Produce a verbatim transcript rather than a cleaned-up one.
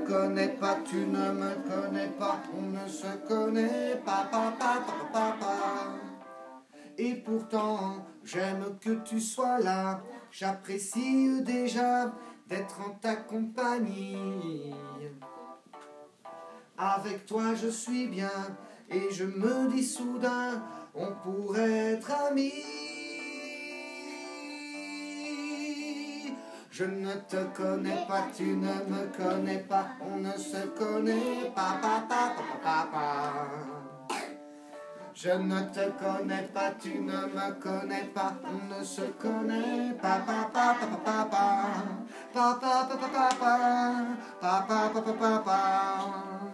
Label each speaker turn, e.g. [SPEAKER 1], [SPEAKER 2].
[SPEAKER 1] connaît pas, tu ne me connais pas, on ne se connaît pas, papa, papa, papa. Et pourtant, j'aime que tu sois là, j'apprécie déjà d'être en ta compagnie. Avec toi je suis bien, et je me dis soudain, on pourrait être amis. Je ne te connais pas, tu ne me connais pas, on ne se connaît pas, papa, papa, papa. Je ne te connais pas, tu ne me connais pas, on ne se connaît pas, papa, papa, papa, papa, papa, papa, papa, papa, papa.